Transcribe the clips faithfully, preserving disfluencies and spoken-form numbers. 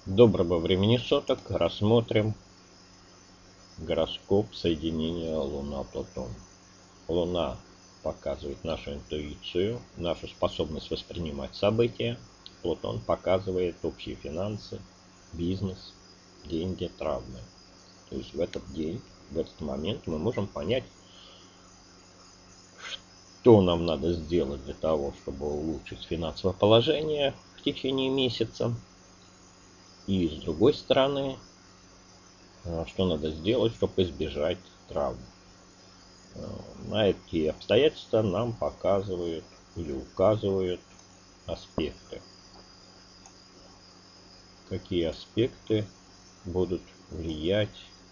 Доброго времени суток. Рассмотрим гороскоп соединения Луна-Плутон. Луна показывает нашу интуицию, нашу способность воспринимать события. Плутон показывает общие финансы, бизнес, деньги, травмы. То есть в этот день, в этот момент мы можем понять, что нам надо сделать для того, чтобы улучшить финансовое положение в течение месяца. И с другой стороны, что надо сделать, чтобы избежать травм. На эти обстоятельства нам показывают или указывают аспекты. Какие аспекты будут влиять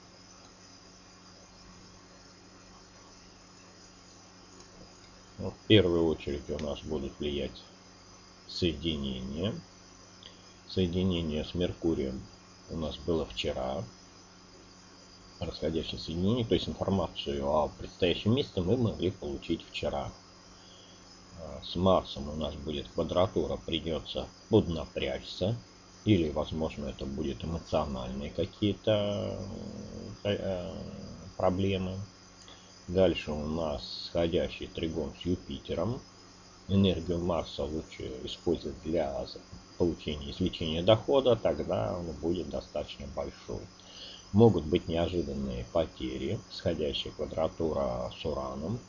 ну, в первую очередь у нас будут влиять соединения. Соединение с Меркурием у нас было вчера. Расходящее соединение, то есть информацию о предстоящем месяце мы могли получить вчера. С Марсом у нас будет квадратура, придется поднапрячься, или, возможно, это будет эмоциональные какие-то проблемы. Дальше у нас сходящий тригон с Юпитером. Энергию Марса лучше использовать для получения извлечения дохода, тогда он будет достаточно большой. Могут быть неожиданные потери, сходящая квадратура с Ураном.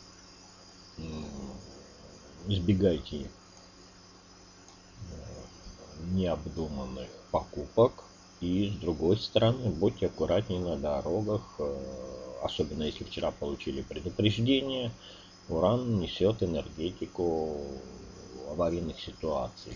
Избегайте необдуманных покупок. И с другой стороны, будьте аккуратнее на дорогах, особенно если вчера получили предупреждение. Уран несет энергетику аварийных ситуаций.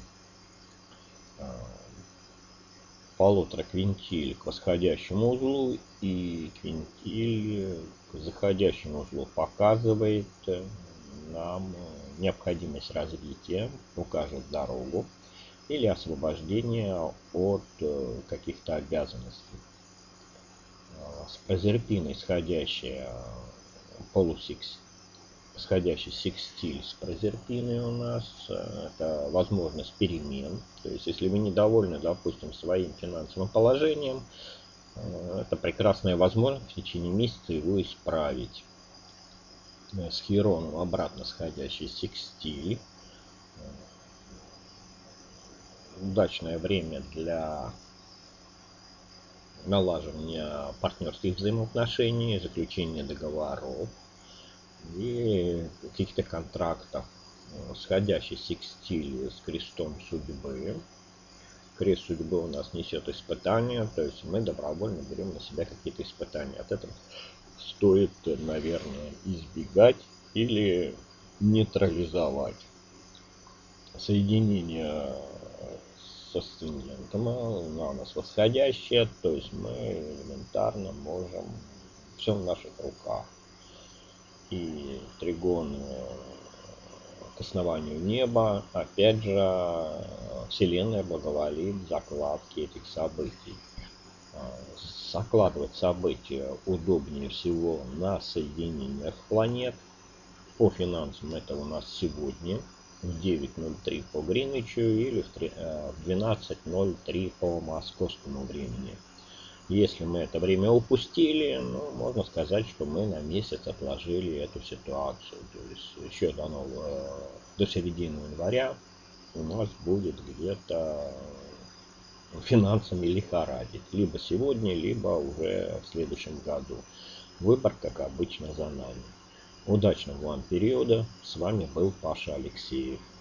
Полутораквинтиль к восходящему узлу и квинтиль к заходящему узлу показывает нам необходимость развития, укажет дорогу или освобождение от каких-то обязанностей. С Прозерпиной сходящая полусекстиль, сходящий секстиль с Прозерпиной у нас это возможность перемен. То есть если вы недовольны, допустим, своим финансовым положением, это прекрасная возможность в течение месяца его исправить. С Хироном обратно сходящий секстиль. Удачное время для налаживания партнерских взаимоотношений, заключения договоров и каких-то контрактов. Сходящий секстиль с крестом судьбы. Крест судьбы у нас несет испытания, то есть мы добровольно берем на себя какие-то испытания. От этого стоит, наверное, избегать или нейтрализовать. Соединение с асцендентом, Луна у нас восходящая, то есть мы элементарно можем, все в наших руках. И тригон к основанию неба, опять же, Вселенная благоволит закладки этих событий. Закладывать события удобнее всего на соединениях планет. По финансам это у нас сегодня в девять ноль три по Гринвичу или в двенадцать ноль три по московскому времени. Если мы это время упустили, ну, можно сказать, что мы на месяц отложили эту ситуацию. То есть еще до, нового, до середины января у нас будет где-то финансами лихорадить. Либо сегодня, либо уже в следующем году. Выбор, как обычно, за нами. Удачного вам периода. С вами был Паша Алексеев.